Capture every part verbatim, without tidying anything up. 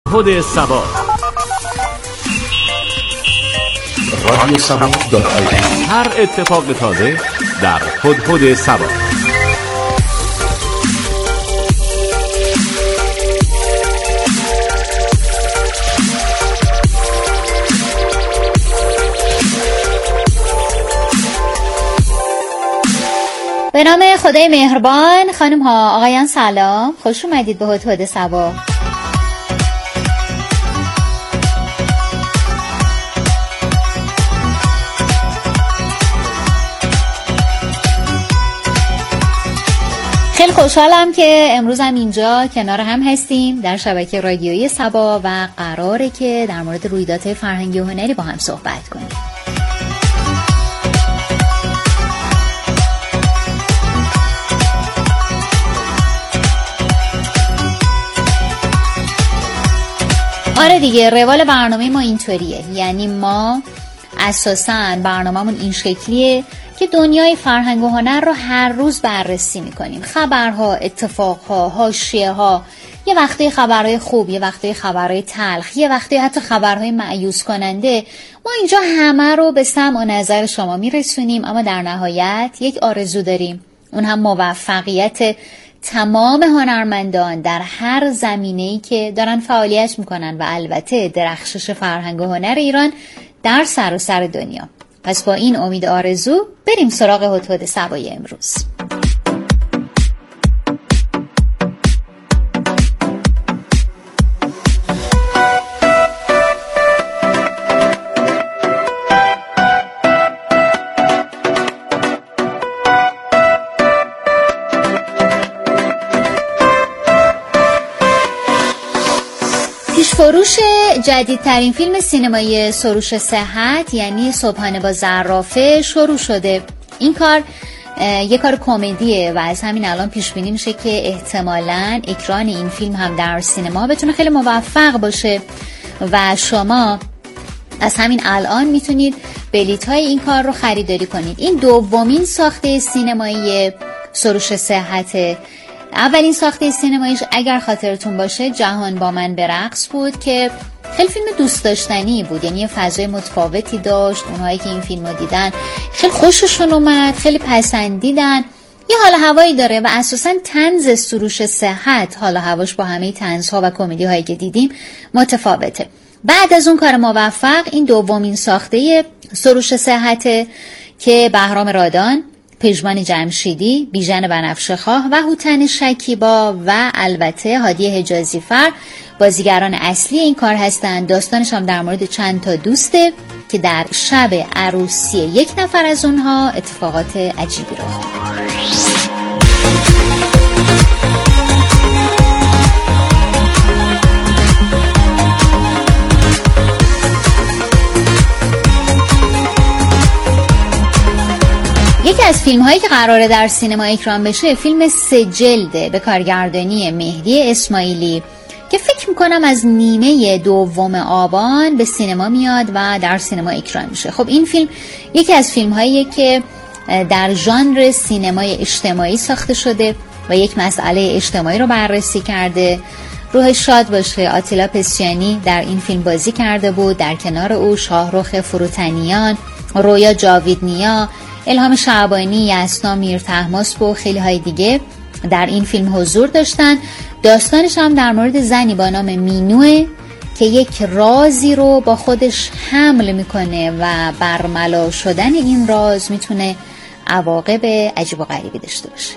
هدهد سبا رادیو سبا دات آی تی. هر اتفاق تازه در هدهد سبا. به نام خدای مهربان. خانم ها آقایان سلام، خوش اومدید به هدهد سبا. خیلی خوشحالم که امروز هم اینجا کنار هم هستیم در شبکه رادیویی سبا و قراره که در مورد رویدادهای فرهنگی و هنری با هم صحبت کنیم. آره دیگه، روال برنامه ما اینطوریه، یعنی ما اساساً برنامه‌مون این شکلیه که دنیای فرهنگ و هنر رو هر روز بررسی میکنیم. خبرها، اتفاقها، حاشیه‌ها، یه وقتی خبرهای خوب، یه وقتی خبرهای تلخ، یه وقتی حتی خبرهای مایوس کننده. ما اینجا همه رو به سمع و نظر شما میرسونیم، اما در نهایت یک آرزو داریم، اون هم موفقیت تمام هنرمندان در هر زمینه‌ای که دارن فعالیت میکنن و البته درخشش فرهنگ و هنر ایران در سراسر دنیا. پس با این امید آرزو بریم سراغ هدهد سبای امروز. فروش جدیدترین فیلم سینمایی سروش صحت یعنی صبحانه با زرافه شروع شده. این کار یک کار کمدیه و از همین الان پیش بینی میشه که احتمالاً اکران این فیلم هم در سینما بتونه خیلی موفق باشه و شما از همین الان میتونید بلیط‌های این کار رو خریداری کنید. این دومین ساخته سینمایی سروش صحت. اولین ساخته سینماییش اگر خاطرتون باشه جهان با من به رقص بود که خیلی فیلم دوست داشتنی بود، یعنی یه فضای متفاوتی داشت. اونهایی که این فیلم رو دیدن خیلی خوششون اومد، خیلی پسندیدن. یه حال هوایی داره و اساساً طنز سروش صحت حال هواش با همه طنزها و کمدی هایی که دیدیم متفاوته. بعد از اون کار موفق این دومین ساخته سروش صحت که بهرام رادان، پژمان جمشیدی، بیژن بنفشه‌خواه و هوتن شکیبا و البته هادی حجازی فر بازیگران اصلی این کار هستند. داستانش هم در مورد چند تا دوسته که در شب عروسی یک نفر از اونها اتفاقات عجیبی رخ میده. یکی از فیلم هایی که قراره در سینما اکران بشه فیلم سه جلده به کارگردانی مهدی اسماعیلی که فکر میکنم از نیمه دوم آبان به سینما میاد و در سینما اکران میشه. خب این فیلم یکی از فیلم هاییه که در ژانر سینمای اجتماعی ساخته شده و یک مسئله اجتماعی رو بررسی کرده. روح شاد باشه، آتیلا پسیانی در این فیلم بازی کرده بود، در کنار او شاهرخ فروتنیان، رویا جاویدنیا، الهام شعبانی، یسنا میرطهماسب و خیلی های دیگه در این فیلم حضور داشتن. داستانش هم در مورد زنی با نام مینوه که یک رازی رو با خودش حمل میکنه و برملا شدن این راز میتونه عواقب عجیب و غریبی داشته باشه.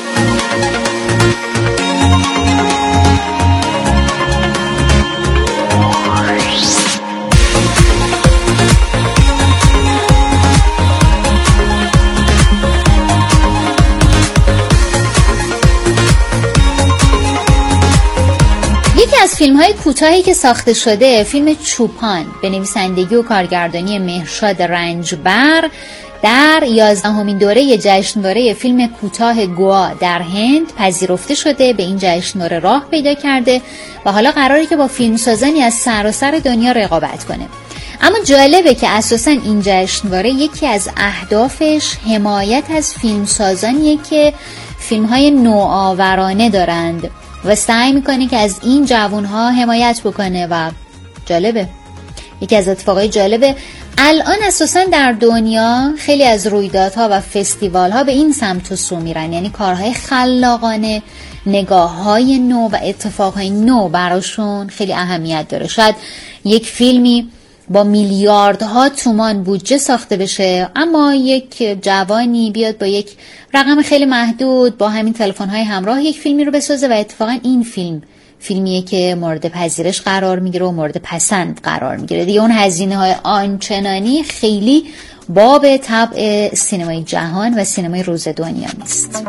یکی از فیلم های کوتاهی که ساخته شده فیلم چوپان به نویسندگی و کارگردانی مهرشاد رنجبر در یازدهمین دوره جشنواره فیلم کوتاه گوا در هند پذیرفته شده. به این جشنواره راه پیدا کرده و حالا قراره که با فیلمسازانی از سراسر دنیا رقابت کنه. اما جالبه که اساساً این جشنواره یکی از اهدافش حمایت از فیلمسازانیه که فیلم‌های نوآورانه دارند و سعی میکنه که از این جوانها حمایت بکنه و جالبه. یکی از اتفاقای جالبه الان اساسا در دنیا خیلی از رویدادها و فستیوالها به این سمت و سو میرن، یعنی کارهای خلاقانه، نگاههای نو و اتفاقهای نو براشون خیلی اهمیت داره. شاید یک فیلمی با میلیاردها تومان بودجه ساخته بشه، اما یک جوانی بیاد با یک رقم خیلی محدود با همین تلفن‌های همراه یک فیلمی رو بسازه و اتفاقا این فیلم فیلمیه که مورد پذیرش قرار میگیره و مورد پسند قرار میگیره. دیگه اون هزینه‌های آنچنانی خیلی باب طبع سینمای جهان و سینمای روز دنیا نیست.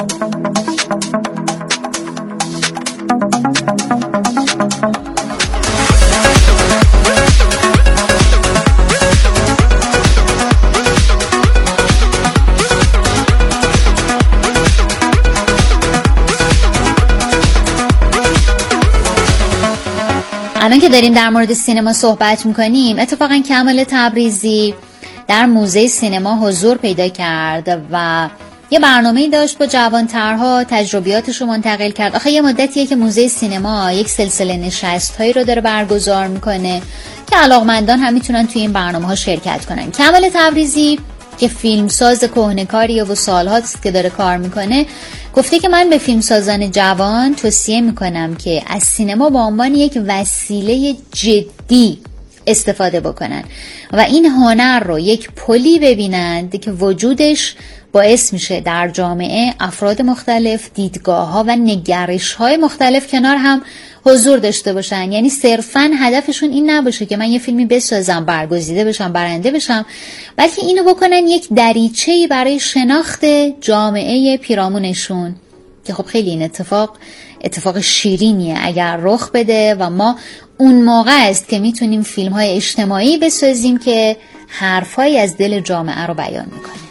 الان که داریم در مورد سینما صحبت میکنیم، اتفاقا کمال تبریزی در موزه سینما حضور پیدا کرد و یه برنامه‌ای داشت با جوانترها، تجربیاتش رو منتقل کرد. آخه یه مدتیه که موزه سینما یک سلسله نشست‌هایی رو داره برگزار میکنه که علاقمندان هم میتونن توی این برنامه‌ها شرکت کنن. کمال تبریزی که فیلمساز کهنکاریه و سالهاست که داره کار میکنه، گفته که من به فیلمسازان جوان توصیه میکنم که از سینما به عنوان یک وسیله جدی استفاده بکنن و این هنر رو یک پلی ببینند که وجودش باعث میشه در جامعه افراد مختلف، دیدگاه‌ها و نگرش‌های مختلف کنار هم حضور داشته باشن. یعنی صرفاً هدفشون این نباشه که من یه فیلمی بسازم، برگزیده بشم، برنده بشم، بلکه اینو بکنن یک دریچه‌ای برای شناخت جامعه پیرامونشون، که خب خیلی این اتفاق اتفاق شیرینیه اگر رخ بده و ما اون موقع است که میتونیم فیلم‌های اجتماعی بسازیم که حرفایی از دل جامعه رو بیان میکنه.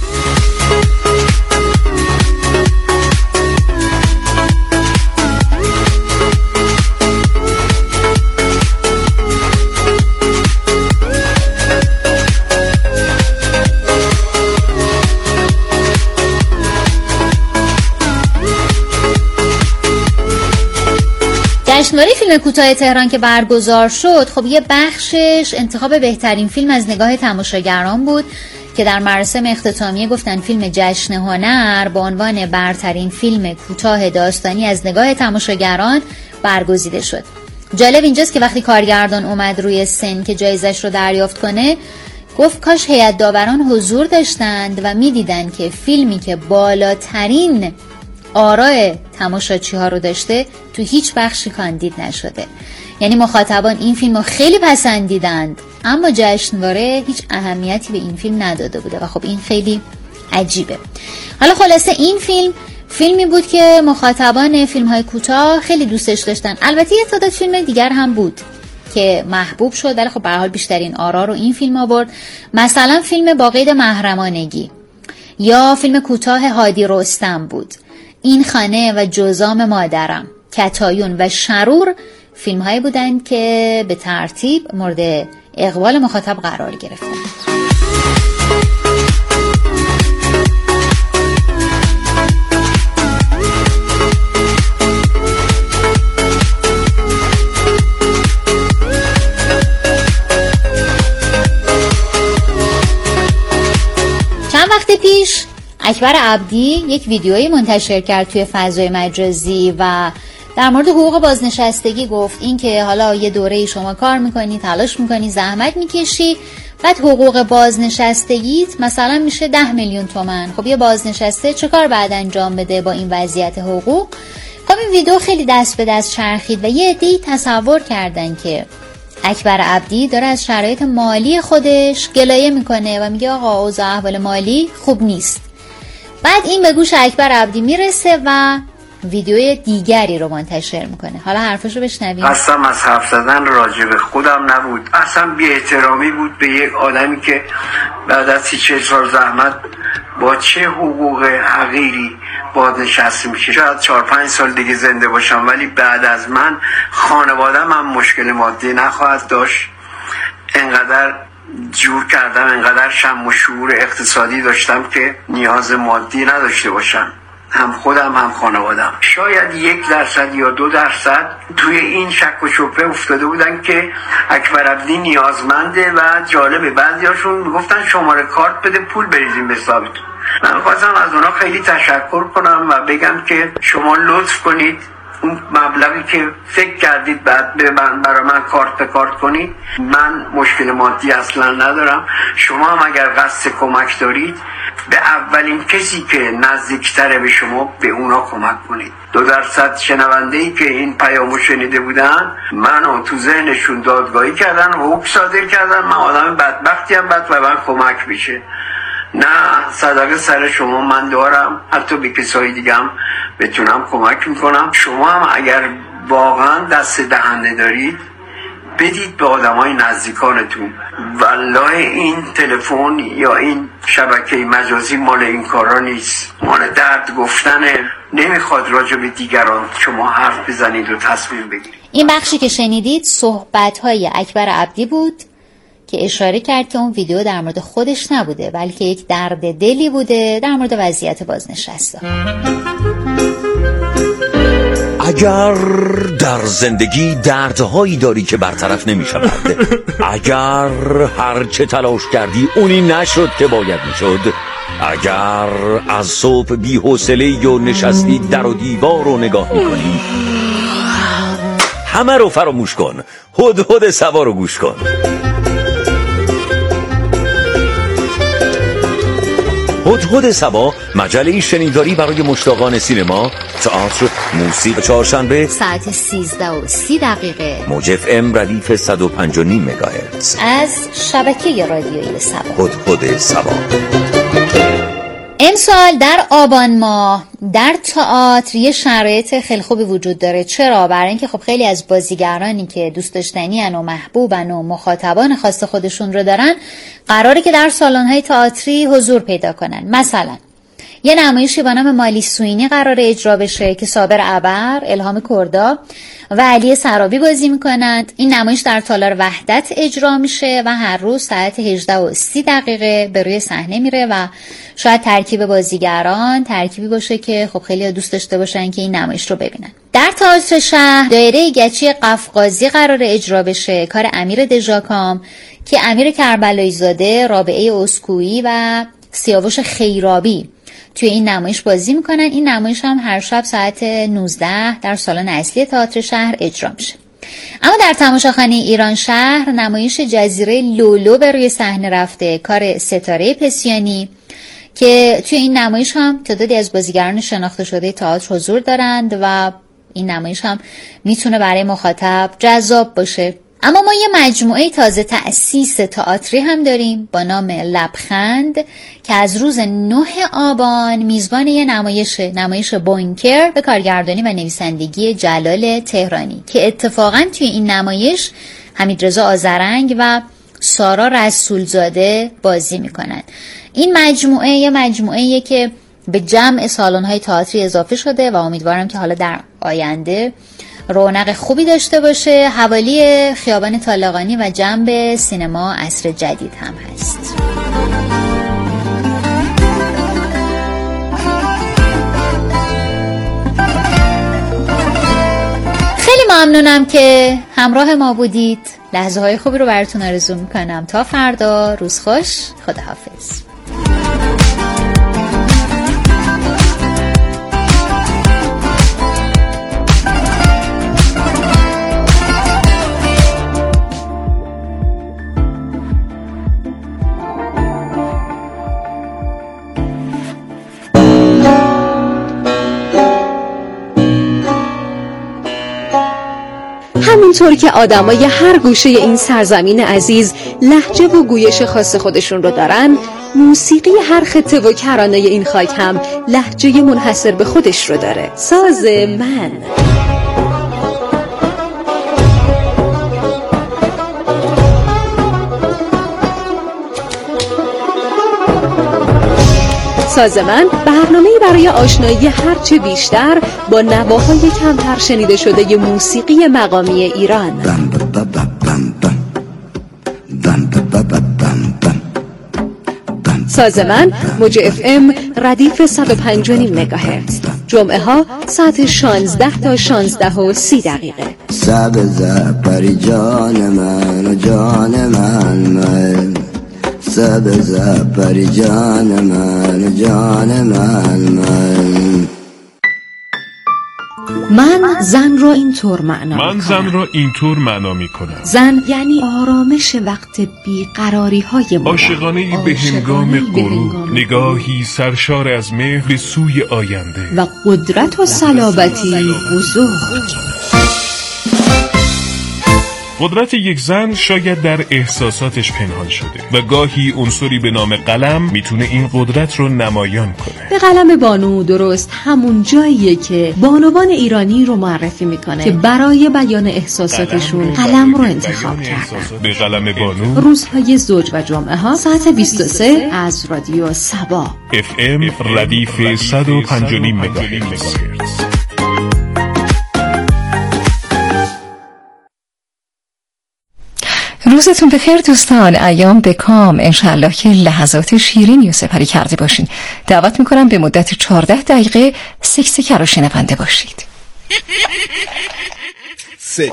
جشنواره فیلم کوتاه تهران که برگزار شد، خب یه بخشش انتخاب بهترین فیلم از نگاه تماشاگران بود که در مراسم اختتامیه گفتن فیلم جشن هنر با عنوان برترین فیلم کوتاه داستانی از نگاه تماشاگران برگزیده شد. جالب اینجاست که وقتی کارگردان اومد روی سن که جایزش رو دریافت کنه، گفت کاش هیئت داوران حضور داشتند و میدیدن که فیلمی که بالاترین آراء تماشاچی ها رو داشته تو هیچ بخشی کاندید نشده. یعنی مخاطبان این فیلم رو خیلی پسندیدند، اما جشنواره هیچ اهمیتی به این فیلم نداده بوده و خب این خیلی عجیبه. حالا خلاصه این فیلم فیلمی بود که مخاطبان فیلم های کوتاه خیلی دوستش داشتن. البته یه تعداد فیلم دیگر هم بود که محبوب شد، ولی خب به هر حال بیشترین آرا رو این فیلم آورد. مثلا فیلم با قید محرمانگی یا فیلم کوتاه هادی رستم بود. این خانه و جزام مادرم، کتایون و شرور فیلم هایی بودند که به ترتیب مورد اقبال مخاطب قرار گرفتند. چند وقت پیش اکبر عبدی یک ویدیویی منتشر کرد توی فضای مجازی و در مورد حقوق بازنشستگی گفت این که حالا یه دوره شما کار میکنی، تلاش میکنی، زحمت میکشی، بعد حقوق بازنشستگیت مثلا میشه ده میلیون تومان. خب یه بازنشسته چه کار بعد انجام بده با این وضعیت حقوق؟ خب این ویدیو خیلی دست به دست چرخید و یه عده‌ای تصور کردن که اکبر عبدی داره از شرایط مالی خودش گلایه میکنه و میگه آقا اوضاع احوال مالی خوب نیست. بعد این به گوش اکبر عبدی میرسه و ویدیوی دیگری رو منتشر میکنه. حالا حرفشو بشنویم. اصلا از حرف زدن راجع به خودم نبود، اصلا بی احترامی بود به یک آدمی که بعد از سی چهل سال زحمت با چه حقوق حقیری بازنشسته میشه. شاید چهار پنج سال دیگه زنده باشم، ولی بعد از من خانوادم هم مشکل مادی نخواهد داشت. انقدر جور کردم، انقدر شم و شعور اقتصادی داشتم که نیاز مادی نداشته باشم. هم خودم هم خانوادم. شاید یک درصد یا دو درصد توی این شک و شبهه افتاده بودن که اکبر عبدی نیازمنده و جالبه بعضیاشون میگفتن شماره کارت بده پول بریزیم به حسابتون. من خواستم از اونا خیلی تشکر کنم و بگم که شما لطف کنید اون مبلغی که فکر کردید بعد به من برای من کارت به کارت کنید، من مشکل مادی اصلا ندارم. شما هم اگر قصد کمک دارید به اولین کسی که نزدیکتره به شما به اونا کمک کنید. دو درصد شنونده‌ای که این پیامو شنیده بودن منو تو ذهنشون دادگاهی کردن و حکم صادر کردن من آدم بدبختی ام بعد و من کمک میشه. نه، صدقه سر شما من دارم، حتی به کسای دیگه هم بتونم کمک میکنم. شما هم اگر واقعا دست دهنده دارید بدید به آدمای نزدیکانتون. والله این تلفن یا این شبکه مجازی مال این کارا نیست، مال درد گفتنه. نمیخواد راجع به دیگران شما حرف بزنید و تصمیم بگیرید. این بخشی که شنیدید صحبت‌های اکبر عبدی بود که اشاره کرد که اون ویدیو در مورد خودش نبوده بلکه یک درد دلی بوده در مورد وضعیت بازنشسته. اگر در زندگی دردهایی داری که برطرف نمی شود، اگر هر چه تلاش کردی اونی نشد که باید می شد، اگر از صبح بی حوصله و نشستی در و دیوار رو نگاه می کنی، همه رو فراموش کن، هدهد سبا رو گوش کن. هدهد سبا مجله شنیداری برای مشتاقان سینما، تئاتر، موسیقی. چهارشنبه ساعت سیزده و سی دقیقه موج اف ام ردیف صد و پنج و نیم مگاهرتز از شبکه رادیویی سبا. هدهد سبا. امسال در آبان ماه در تئاتر یه شرایط خیلی خوبی وجود داره. چرا؟ برای اینکه خب خیلی از بازیگرانی که دوست داشتنی ان و محبوبن و مخاطبان خاص خودشون رو دارن قراره که در سالن‌های تئاتری حضور پیدا کنن. مثلا یه نمایشی با نام مالی سوینی قراره اجرا بشه که صابر ابر، الهام کردا و علی سرابی بازی میکنند. این نمایش در تالار وحدت اجرا میشه و هر روز ساعت هجده و سی دقیقه به روی صحنه میره و شاید ترکیب بازیگران ترکیبی باشه که خب خیلی دوست داشته باشن که این نمایش رو ببینن. در تئاتر شهر دایره گچی قفقازی قراره اجرا بشه، کار امیر دژاکام که امیر کربلایی زاده، رابعه اسکویی و سیاوش خیرابی توی این نمایش بازی میکنن. این نمایش هم هر شب ساعت نوزده در سالن اصلی تئاتر شهر اجرا میشه. اما در تماشاخانه ایران شهر نمایش جزیره لولو به روی صحنه رفته، کار ستاره پسیانی که توی این نمایش هم تعدادی از بازیگران شناخته شده تئاتر حضور دارند و این نمایش هم میتونه برای مخاطب جذاب باشه. اما ما یه مجموعه تازه تأسیس تئاتری هم داریم با نام لبخند که از روز نه آبان میزبان یه نمایش نمایش بونکر به کارگردانی و نویسندگی جلال تهرانی که اتفاقا توی این نمایش حمیدرضا آذرنگ و سارا رسولزاده بازی میکنن. این مجموعه یه مجموعه که به جمع سالن‌های تئاتری اضافه شده و امیدوارم که حالا در آینده رونق خوبی داشته باشه. حوالی خیابان طالقانی و جنب سینما عصر جدید هم هست. خیلی ممنونم که همراه ما بودید. لحظه های خوبی رو براتون آرزو میکنم. تا فردا، روز خوش، خداحافظ. همینطور که آدمای هر گوشه این سرزمین عزیز لهجه و گویش خاص خودشون رو دارن، موسیقی هر خطه و کرانه این خاک هم لهجه منحصر به خودش رو داره. ساز من ساز من برنامه‌ای برای آشنایی هرچه بیشتر با نواهای کمتر شنیده شده موسیقی مقامی ایران. ساز من موج اف ام ردیف صد و پنج و نیم مگاهرتز. جمعه ها ساعت شانزده تا شانزده و سی دقیقه. سبز پری جان من و جان من من، سبز پری جان من و جان من من. من زن را اینطور معنا من می زن کنم. را اینطور معنا می کنم. زن یعنی آرامش وقت بیقراری های مادر، عاشقانه‌ای به هنگام غروب، نگاهی سرشار از مهر سوی آینده و قدرت و صلابتی بزرگ. قدرت یک زن شاید در احساساتش پنهان شده و گاهی عنصری به نام قلم میتونه این قدرت رو نمایان کنه. به قلم بانو درست همون جاییه که بانوان ایرانی رو معرفی میکنه که برای بیان احساساتشون قلم, قلم رو انتخاب کردن. به قلم بانو روزهای زوج و جمعه ها ساعت بیست و سه از رادیو سبا اف ام ردیف صد و پنج و نیم مگاهرتز. روزتون بخیر دوستان، ایام به کام، انشالله که لحظات شیرینی رو سپری کرده باشین. دعوت میکنم به مدت چهارده دقیقه سکسکه رو شنونده باشید. سک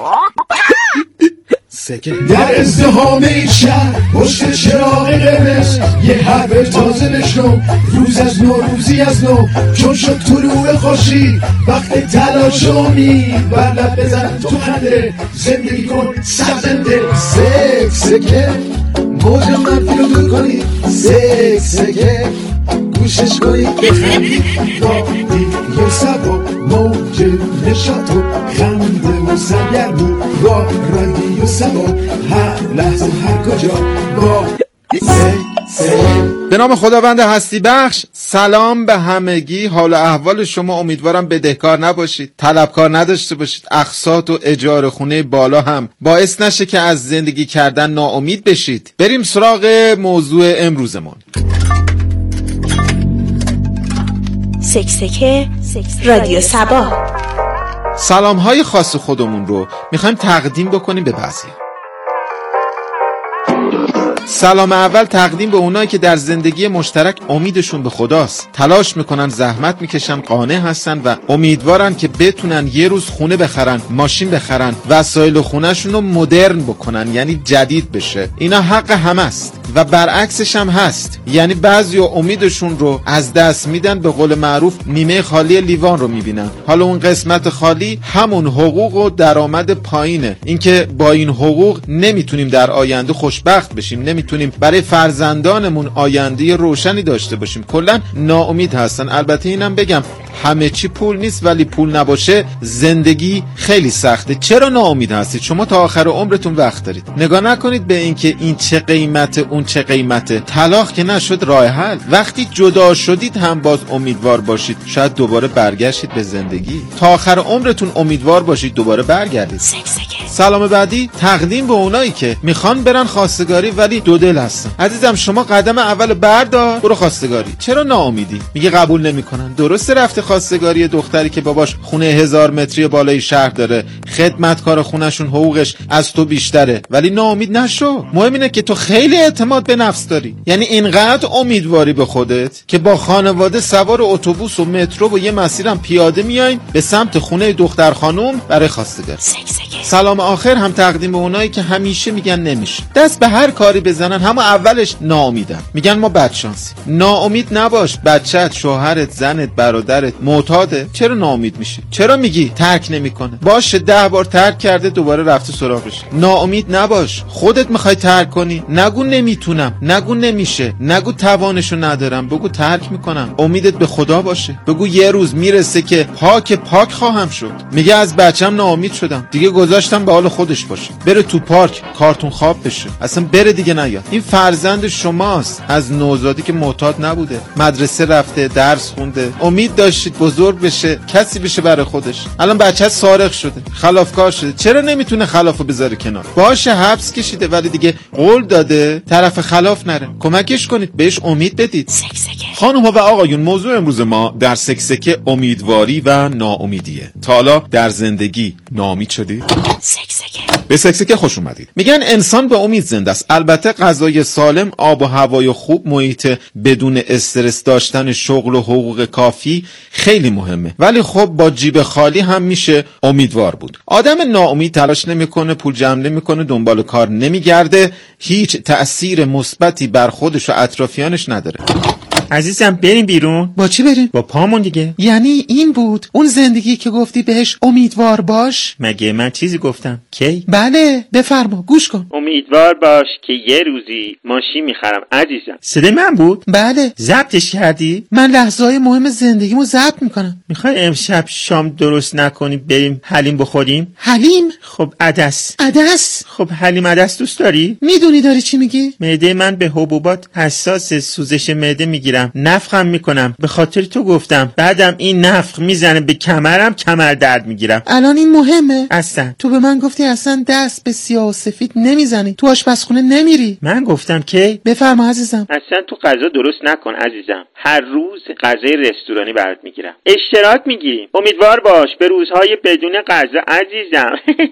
سکه در ازدهام این شهر پشت چراغ قرمز یه حرف تازه بشنو، روز از نو روزی از نو، چون شد طلوع خورشید وقت تلاش و امید، بر لب بزن تو خنده، زندگی کن سرزنده. سک سکه موج منفی رو دور کنی، سک سکه گوشش کنی بخندی، رادیو سبا موج نشاط و خنده و سرگرمی، با رادیو سبا هر لحظه هر کجا با به نام خداوند هستی بخش. سلام به همگی. حال و احوال شما امیدوارم بدهکار نباشید، طلبکار نداشته باشید، اقساط و اجاره خونه بالا هم باعث نشه که از زندگی کردن ناامید بشید. بریم سراغ موضوع امروزمون. سکسکه رادیو سبا. سلام های خاص خودمون رو میخوایم تقدیم بکنیم به بعضی. سلام اول تقدیم به اونایی که در زندگی مشترک امیدشون به خداست، تلاش میکنن، زحمت میکشن، قانع هستن و امیدوارن که بتونن یه روز خونه بخرن، ماشین بخرن، وسایل خونهشون رو مدرن بکنن، یعنی جدید بشه. اینا حق همه است و برعکسش هم هست، یعنی بعضی امیدشون رو از دست میدن، به قول معروف نیمه خالی لیوان رو میبینن. حالا اون قسمت خالی همون حقوق و درآمد پایینه، اینکه با این حقوق نمیتونیم در آینده خوشبخت بشیم، نمیتونیم برای فرزندانمون آینده روشنی داشته باشیم. کلا ناامید هستن. البته اینم بگم همه چی پول نیست، ولی پول نباشه زندگی خیلی سخته. چرا ناامید هستید؟ شما تا آخر عمرتون وقت دارید. نگاه نکنید به اینکه این چه قیمته اون چه قیمته. طلاق که نشد راه حل. وقتی جدا شدید هم باز امیدوار باشید، شاید دوباره برگشتید به زندگی. تا آخر عمرتون امیدوار باشید دوباره برگردید. سلام بعدی تقدیم به اونایی که میخوان برن خواستگاری ولی دو دل هستن. عزیزم شما قدم اول بردار، برو خواستگاری. چرا ناامیدی؟ میگه قبول نمیکنن. درسته رفته خواستگاری دختری که باباش خونه هزار متری بالای شهر داره، خدمتکار خونهشون حقوقش از تو بیشتره، ولی ناامید نشو. مهم اینه که تو خیلی اعتماد به نفس داری، یعنی اینقدر امیدواری به خودت که با خانواده سوار اتوبوس و مترو و یه مسیرم پیاده میایم به سمت خونه دختر خانم برای خواستگاری. سلام آخر هم تقدیم به اونایی که همیشه میگن نمیشه، دست به هر کاری بزنن همون اولش ناامیدن، میگن ما بدشانسی. ناامید نباش، بچت، شوهرت، زنت، برادرت معتاده. چرا ناامید میشی؟ چرا میگی ترک نمیکنه؟ باشه ده بار ترک کرده دوباره رفته سراغش. ناامید نباش. خودت میخوای ترک کنی، نگو نمیتونم، نگو نمیشه، نگو توانشو ندارم، بگو ترک میکنم. امیدت به خدا باشه. بگو یه روز میرسه که پاک پاک خواهم شد. میگه از بچم ناامید شدم، دیگه گذاشتم به حال خودش باشه، بره تو پارک کارتون خواب بشه، اصلا بره دیگه نیاد. این فرزند شماست، از نوزادی که معتاد نبوده، مدرسه رفته، درس خونده، امید داشتید بزرگ بشه، کسی بشه برای خودش. الان بچه سارق شده، خلافکار شده. چرا نمیتونه خلافو بذاره کنار؟ باشه حبس کشیده ولی دیگه قول داده طرف خلاف نره. کمکش کنید، بهش امید بدید. خانم‌ها و آقایون، موضوع امروز ما در سکسکه امیدواری و ناامیدیه. تا حالا در زندگی ناامید شدید؟ سکسکه. به سکسکه خوش اومدید. میگن انسان به امید زنده است. البته غذای سالم، آب و هوای خوب، محیط بدون استرس داشتن، شغل و حقوق کافی خیلی مهمه. ولی خب با جیب خالی هم میشه امیدوار بود. آدم ناامید تلاش نمیکنه، پول جمع نمیکنه، دنبال کار نمیگرده، هیچ تأثیر مثبتی بر خودش و اطرافیانش نداره. عزیزم بریم بیرون. با چی بریم؟ با پامون دیگه. یعنی این بود اون زندگی که گفتی بهش امیدوار باش؟ مگه من چیزی گفتم؟ کی؟ بله بفرما گوش کن. امیدوار باش که یه روزی ماشین میخرم عزیزم. صدای من بود؟ بله. ضبطش کردی؟ من لحظه‌های مهم زندگیمو ضبط میکنم. میخوای امشب شام درست نکنی بریم حلیم بخوریم؟ حلیم؟ خب عدس. عدس؟ خب حلیم عدس دوست داری؟ میدونی داری چی میگی؟ معده من به حبوبات حساس، سوزش معده میگیرم، نفخم میکنم، به خاطر تو گفتم. بعدم این نفخ میزنه به کمرم، کمر درد میگیرم. الان این مهمه؟ اصلا تو به من گفتی اصلا دست به سیاه و سفید نمیزنی، تو آشپزخونه نمیری. من گفتم که بفرما عزیزم. اصلا تو غذا درست نکن عزیزم. هر روز غذای رستورانی برات میگیرم، اشتراک میگیریم. امیدوار باش به روزهای بدون غذا عزیزم.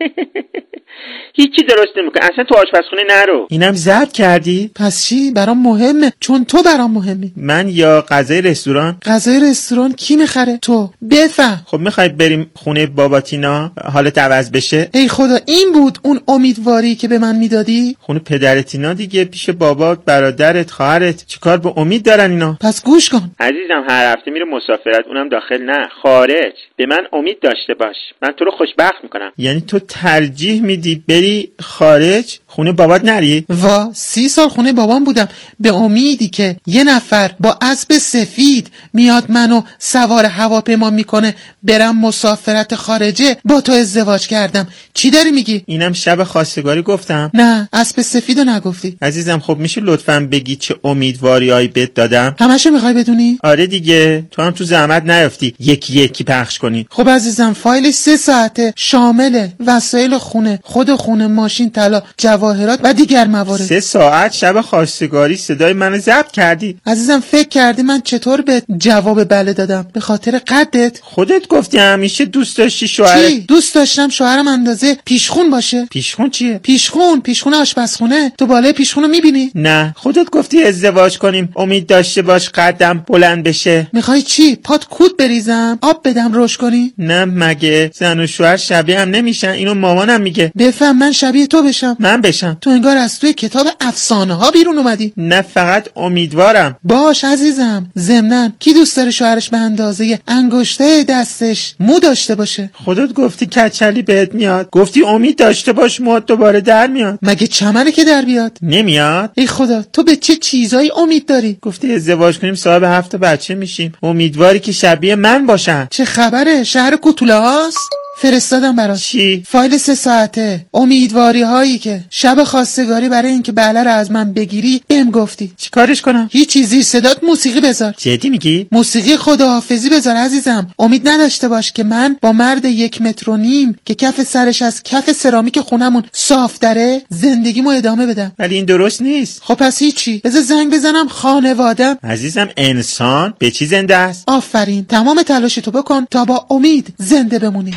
هیچی درست نمیکنه، اصلا تو آشپزخونه نرو. اینم ضبط کردی؟ پس چی؟ برام مهمه، چون تو برام مهمی. من یا غذای رستوران؟ غذای رستوران کی میخره؟ تو. بفهم. خب میخوای بریم خونه باباتینا حالت عوض بشه؟ ای خدا این بود اون امیدواری که به من میدادی؟ خونه پدرتینا دیگه، پیش بابات، برادرت، خواهرت. چیکار به امید دارن اینا؟ پس گوش کن عزیزم. هر هفته میره مسافرت، اونم داخل نه خارج. به من امید داشته باش، من تو رو خوشبخت میکنم. یعنی تو ترجیح میدی بری خارج، خونه بابات نری؟ وا سی سال خونه بابام بودم به امیدی که یه نفر با اسب سفید میاد منو سوار هواپیما میکنه برم مسافرت خارجه، با تو ازدواج کردم. چی داری میگی؟ اینم شب خواستگاری گفتم؟ نه اسب سفیدو نگفتی. عزیزم خب میشه لطفاً بگی چه امیدواریایی بهت دادم؟ همشو میخوای بدونی؟ آره دیگه، تو هم تو زحمت نیافتی یکی یکی پخش کنی. خب عزیزم فایل سه ساعته شامل وسایل خونه، خود خونه، ماشین، طلا، جواهرات و دیگر موارد. سه ساعت شب خواستگاری صدای منو ضبط کردی؟ عزیزم فکر کردی من چطور به جواب بله دادم؟ به خاطر قدت. خودت گفتی همیشه دوست داشتی شوهر. چی؟ دوست داشتم شوهرم اندازه پیشخون باشه. پیشخون چیه؟ پیشخون پیشخون آشپزخونه. تو بالای پیشخونو میبینی؟ نه خودت گفتی ازدواج کنیم، امید داشته باش قدم بلند بشه. میخوای چی؟ پات کود بریزم؟ آب بدم روش کنی؟ نه مگه زن و شوهر شبیه هم نمیشن؟ اینو مامانم میگه. بفهم من شبیه تو بشم؟ من بشم؟ تو انگار از توی کتاب افسانه ها بیرون اومدی. نه فقط امیدوارم. باش عزیزم. ضمناً کی دوست داره شوهرش به اندازه انگشته دستش مو داشته باشه؟ خودت گفتی کچلی بهت میاد، گفتی امید داشته باش موات دوباره در میاد. مگه چمنه که در بیاد؟ نمیاد. ای خدا تو به چه چیزایی امید داری؟ گفتی ازدواج کنیم صاحب هفت بچه میشیم، امیدواری که شبیه من باشن. چه خبره؟ شهر کوتوله هاست؟ فرستادم برات. چی؟ فایل سه ساعته امیدواری هایی که شب خواستگاری برای اینکه بله رو از من بگیری بهم گفتی. چی کارش کنم؟ هیچ چیزی. صدات موسیقی بذار. جدی میگی؟ موسیقی خداحافظی بذار عزیزم. امید نداشته باش که من با مرد یک متر و نیم که کف سرش از کف سرامیک خونمون صاف داره زندگیمو ادامه بدم. ولی این درست نیست. خب پس هیچی. بذار زنگ بزنم خانوادم. عزیزم انسان به چی زنده است؟ آفرین. تمام تلاشتو بکن تا با امید زنده بمونی.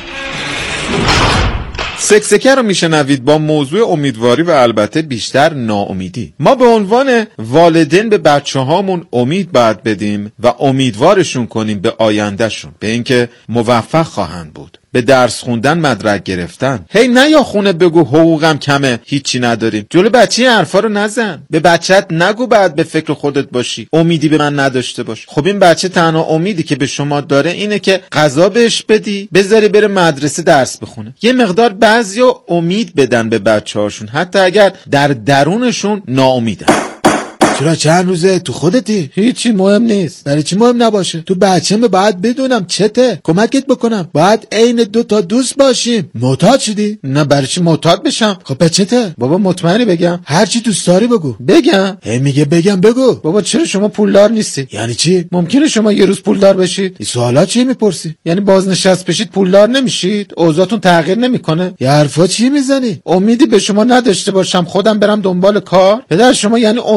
سکسکه رو میشنوید با موضوع امیدواری و البته بیشتر ناامیدی. ما به عنوان والدین به بچه هامون امید باید بدیم و امیدوارشون کنیم به آیندهشون، به اینکه موفق خواهند بود، به درس خوندن، مدرک گرفتن. هی نه یا خونه بگو حقوقم کمه هیچی نداریم. جلو بچه این حرفا رو نزن. به بچت نگو بعد به فکر خودت باشی امیدی به من نداشته باش. خب این بچه تنها امیدی که به شما داره اینه که غذا بهش بدی، بذاری بره مدرسه درس بخونه. یه مقدار بعضیا امید بدن به بچه‌هاشون حتی اگر در درونشون ناامیدن. چرا چند روزه تو خودتی؟ هیچی مهم نیست. برای چی مهم نباشه؟ تو بچه‌مه باید بدونم چته، کمکت بکنم. باید عین دو تا دوست باشیم. معتاد شدی؟ نه برای چی معتاد بشم؟ خب به چته؟ بابا مطمئنی بگم؟ هر چی دوست داری بگو. بگم؟ هی میگه بگم بگو. بابا چرا شما پولدار نیستی؟ یعنی چی؟ ممکنه شما یه روز پولدار بشید؟ این سوالا چی میپرسی؟ یعنی بازنشست بشید پولدار نمیشید؟ اوضاعتون تغییر نمیکنه؟ یه حرفا چی میزنی؟ امیدی به شما نداشته باشم خودم برم دنبال کار؟ پدر شما یعنی امید داری؟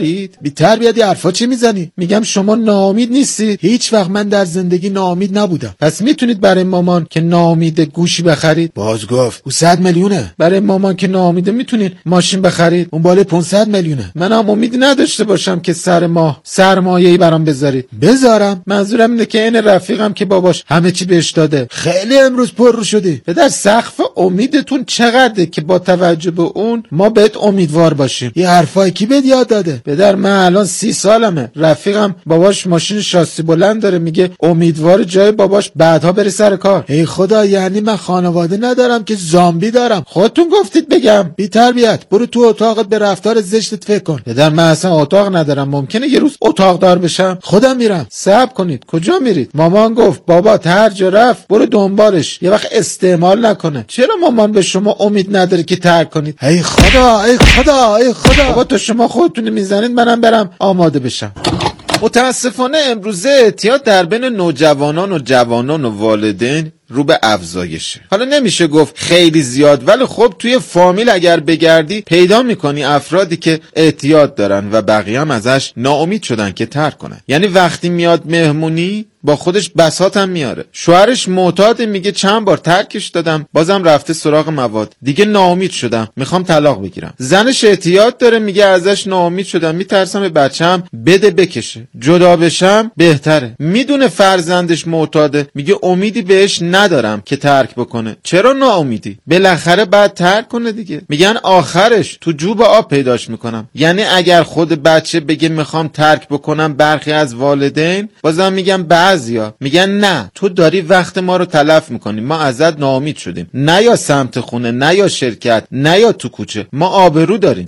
دارید؟ بی تربیتی حرفا چی میزنی؟ میگم شما ناامید نیستید؟ هیچ وقت من در زندگی ناامید نبودم. پس میتونید برای مامان که ناامید گوشی بخرید؟ باز گفت او صد میلیونه. برای مامان که ناامیده میتونید ماشین بخرید؟ اون بالای پانصد میلیونه. منم امیدی نداشته باشم که سر ماه سرمایه‌ای برام بذارید. بذارم. منظورم اینه که این رفیقم که باباش همه چی بهش داده خیلی امروز پر رو شدی. پدر سقف امیدتون چقدره که با توجه به اون ما بهت امیدوار باشیم؟ یه حرفایی کی بهت یاد داده؟ پدر من الان سی سالمه. رفیقم باباش ماشین شاسی بلند داره، میگه امیدوار جای باباش بعدها بره سر کار. ای خدا، یعنی من خانواده ندارم که زامبی دارم؟ خودتون گفتید بگم. بی تربیت، برو تو اتاقت به رفتار زشتت فکر کن. پدر من اصلا اتاق ندارم. ممکنه یه روز اتاق دار بشم. خودم میرم. صبر کنید. کجا میرید؟ مامان گفت بابا هر جا رفت برو دنبالش، یه وقت استعمال نکنه. چرا مامان به شما امید نداره که ترک کنید؟ ای خدا ای خدا ای خدا. بابا تو شما خودتون میزنید، منم برم آماده بشم. متاسفانه امروزه اعتیاد در بین نوجوانان و جوانان و والدین رو به افزایشه. حالا نمیشه گفت خیلی زیاد، ولی خب توی فامیل اگر بگردی پیدا میکنی افرادی که اعتیاد دارن و بقیه هم ازش ناامید شدن که ترک کنن. یعنی وقتی میاد مهمونی با خودش بساط هم میاره. شوهرش معتاد، میگه چند بار ترکش دادم بازم رفته سراغ مواد، دیگه ناامید شدم میخوام طلاق بگیرم. زنش اعتیاد داره، میگه ازش ناامید شدم میترسم به بچه‌م بده بکشه، جدا بشم بهتره. میدونه فرزندش معتاده، میگه امیدی بهش ندارم که ترک بکنه. چرا ناامیدی؟ بالاخره بعد ترک کنه دیگه. میگن آخرش تو جوب آب پیداش میکنم. یعنی اگر خود بچه بگه میخوام ترک بکنم، برخی از والدین بازم میگن بعضیا میگن نه تو داری وقت ما رو تلف میکنی، ما ازت ناامید شدیم. نه یا سمت خونه، نه یا شرکت، نه یا تو کوچه، ما آبرو داریم.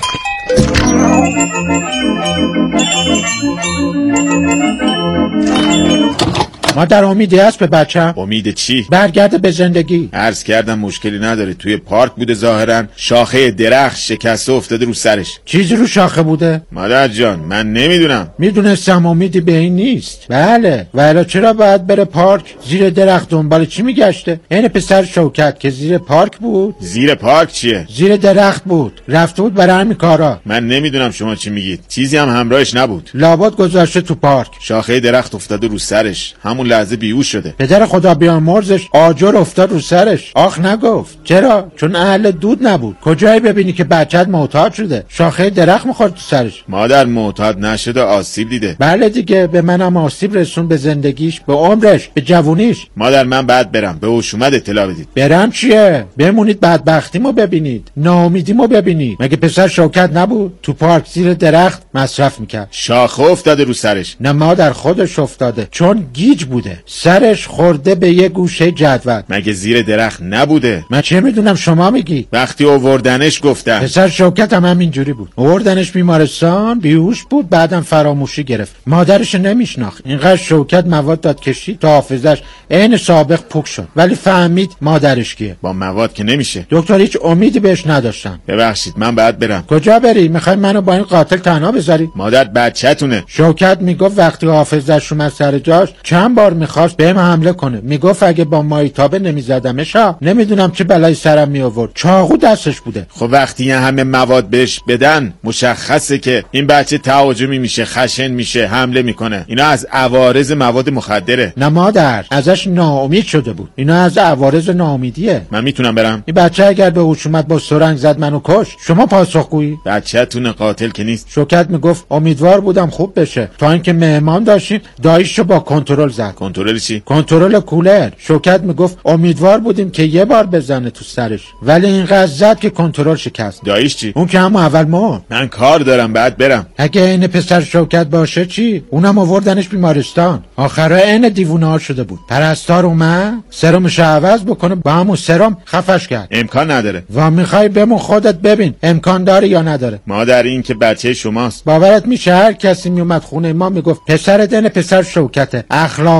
مادر امیدی هست به بچم؟ امید چی؟ برگرده به زندگی. عرض کردم مشکلی نداره. توی پارک بوده، ظاهرا شاخه درخت شکسته افتاده رو سرش. چیزی رو شاخه بوده؟ مادر جان من نمیدونم. میدونستم امیدی به این نیست. بله، ولی چرا باید بره پارک؟ زیر درخت دنبال چی میگشته؟ این پسر شوکت که زیر پارک بود. زیر پارک چیه؟ زیر درخت بود، رفته بود برای همین کارا. من نمیدونم شما چی میگید. چیزی هم همراهش نبود. لابد گذاشته تو پارک. شاخه درخت افتاده رو سرش، همون لحظه بیهوش شده. پدر خدا بیامرزش آجر افتاد رو سرش. آخ نگفت. چرا؟ چون اهل دود نبود. کجایی ببینی که بچت معتاد شده؟ شاخه درخت میخورد تو سرش. مادر معتاد نشده، آسیب دیده. بله دیگه، به منم آسیب رسون، به زندگیش، به عمرش، به جوونیش. مادر من بعد برم، به هوشومت اطلاع بدید. برم چیه؟ بمونید بدبختیمو ببینید، ناامیدیمو ببینید. مگه پسر شوکت نبود تو پارک زیر درخت مصرف میکرد؟ شاخه افتاده رو سرش. نه مادر خودش افتاده، چون گیج بوده، سرش خورده به یه گوشه جدول. مگه زیر درخت نبوده؟ من چه میدونم، شما میگی. وقتی آوردنش گفتن. پسر شوکت هم همینجوری بود. آوردنش بیمارستان، بیهوش بود، بعدم فراموشی گرفت. مادرش نمیشناخت. اینقدر شوکت مواد داد کشید تا حافظش عین سابق پوک شد، ولی فهمید مادرش کیه. با مواد که نمیشه. دکتر هیچ امیدی بهش نداشتن. ببخشید من بعد برم. کجا بری؟ میخوای منو با این قاتل تنها بذاری؟ مادر بچه‌تونه. شوکت میگفت وقتی حافظش اومد سر جاش چند بار میخواست بهم حمله کنه. میگفت اگه با مایتابه نمیزدمش ها نمیدونم چه بلایی سرم میآورد. چاقو دستش بوده. خب وقتی این همه مواد بهش بدن مشخصه که این بچه تهاجمی میشه، خشن میشه، حمله میکنه. اینا از عوارض مواد مخدره. نه مادر، ازش ناامید شده بود. اینا از عوارض ناامیدیه. من میتونم برم؟ این بچه اگر به هوش اومد با سرنگ زد منو کش، شما پاسخگویی؟ بچه‌تون قاتل که نیست. شوکت میگفت امیدوار بودم خوب بشه، تا اینکه مهمان داشتیم داییشو با کنترل زد. کنترل چی؟ کنترل کولر. شوکت میگفت امیدوار بودیم که یه بار بزنه تو سرش، ولی اینقدر زد که کنترل شکست. داییش چی؟ اون که همون اول مرد. من کار دارم بعد برم. اگه این پسر شوکت باشه چی؟ اونم آوردنش بیمارستان. آخره عین دیوونه ها شده بود. پرستار اومد سرمش عوض بکنه، با همون سرم خفش کرد. امکان نداره. و میخوای بمون خودت ببین امکان داره یا نداره. مادر این که بچه شماست. باورت میشه هر کسی میومد خونه ما میگفت پسر دن پسر شوکته، اخلاق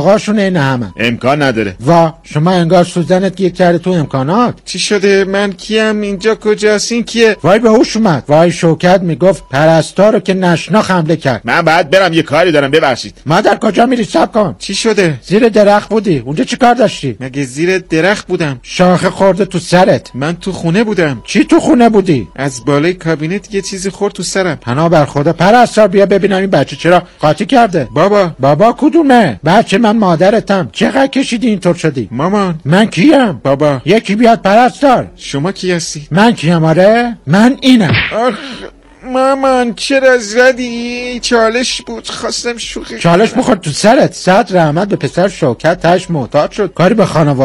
آقاشون این همه. امکان نداره. وا شما انگار سوزنت گیر کرده تو امکانات. چی شده؟ من کیم؟ اینجا کجاست؟ این کیه؟ وای به هوش اومد. وای شوکت میگفت پرستار رو که نشناخ حمله کرد. من بعد برم یه کاری دارم، ببخشید. مادر کجا میری؟ صبر کن. چی شده؟ زیر درخت بودی. اونجا چی کار داشتی؟ مگه زیر درخت بودم؟ شاخه خورده تو سرت. من تو خونه بودم. چی تو خونه بودی؟ از بالای کابینت یه چیزی خورد تو سرم. پناه بر خدا. پرستار بیا ببینم این بچه چرا قاطی کرده. بابا. بابا کدومه؟ بچه من مادرتم. چقدر کشیدی اینطور شدی؟ مامان. من کیم؟ بابا. یکی بیاد پرستار. شما کی هستی؟ من کیم؟ آره من اینم. آخ مامان چرا زدی؟ چالش بود، خواستم شوخی. چالش بخور تو سرت. صد رحمت به پسر شوکت، تاش معتاد شد. کاری به خانواده